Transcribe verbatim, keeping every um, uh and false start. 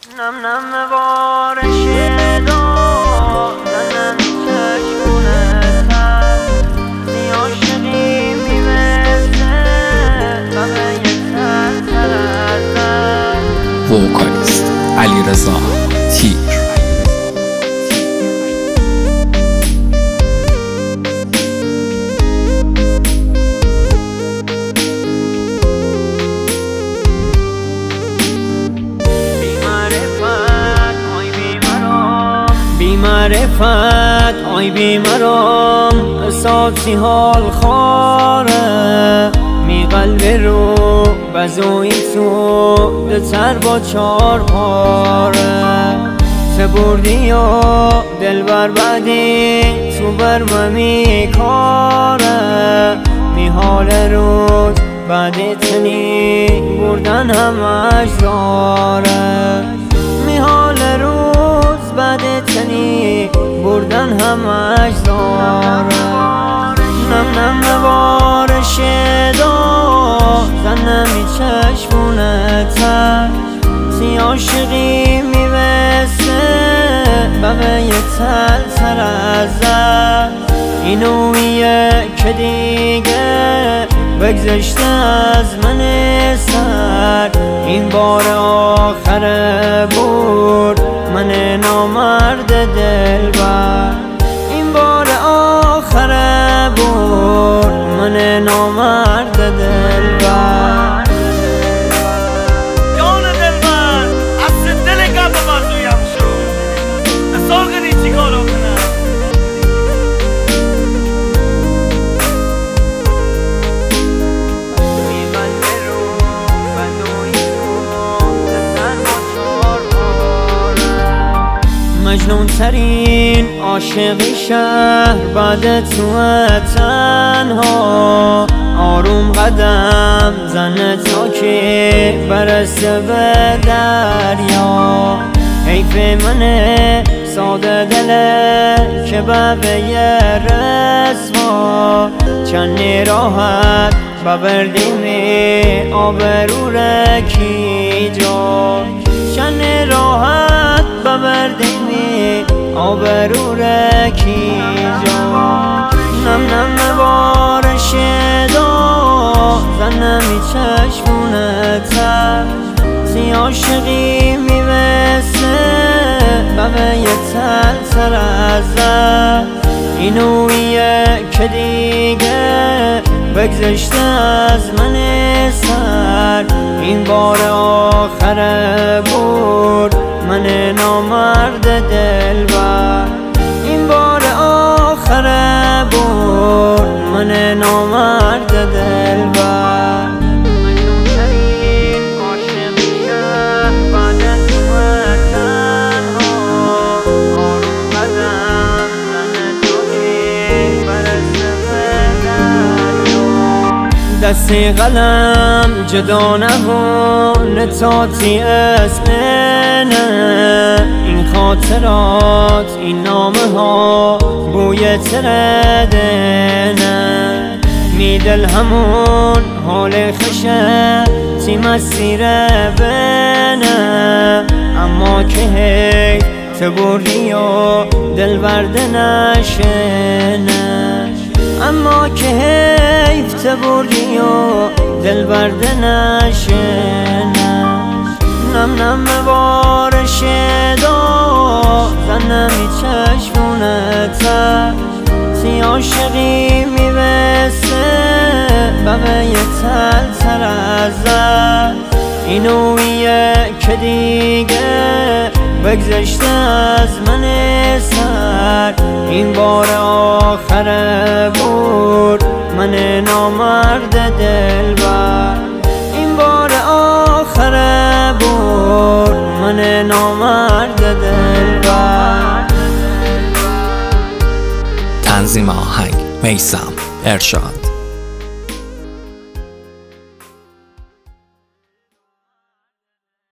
نم نم بارش دار زنم چشمونه تر سی عاشقی میوزه غمه یک تر تر ازم. وکالیست علیرضا تیر. معرفت آی بی مرام احساسی حال خاره می قلب رو بزوی تو دتر با چار پاره سبردی یا دل بر بدی تو بر ممی کاره می حال روز بعد تنی بردن همش داره می حال روز بعد تنی بردن همش داره. نم نم بارش دار زنمی چشمونه تر سی عاشقی میوسته بقیه یه تل تر ازم. اینویه که دیگه بگذشته از من سر این بار آخره بود من نامرد دلبر این بار آخره بود من نامرد دلبر. جان دلبر از دل گرد بازویم شد ساغری چی کارو کنم مجنون ترین عاشقی شهر بعد تو تنها آروم قدم زن تا که برسه به دریا. حیف منه ساده دله که به یه رسوا چند راحت ببردیمی آبرو رکی جا چند راحت ببردیمی آبرو رکی جا. نم نم بارش دار زنمی چشمونه تر سی عاشقی میوسته بقیه یه تل تر ازم. اینویه که دیگه بگذشته از من سر این بار آخره بود من نامرد دلبر این بار آخره بود من نامرد دلبر. مجنون ترین عاشقی شهر بعد از تو تنها آروم قدم زن تو که برسه به دریا. دستی قلم جدا نبون تاتی اسمنه این خاطرات این نامه ها بوی تردنه می دل همون حال خشه تی مسیر بنه اما که هی تبوری و دل برده نشنه اما که حیف تبوری و دل برده نشنه. نم نم بارش دار زنمی چشمونه تر سی عاشقی میوسته بقیه یه تل تر ازم. اینویه که دیگه بگذشته از من سر این بار آخره بود من نامرد دلبر این بار آخره بود من نامرد دلبر. تنظیم آهنگ میثم ارشاد.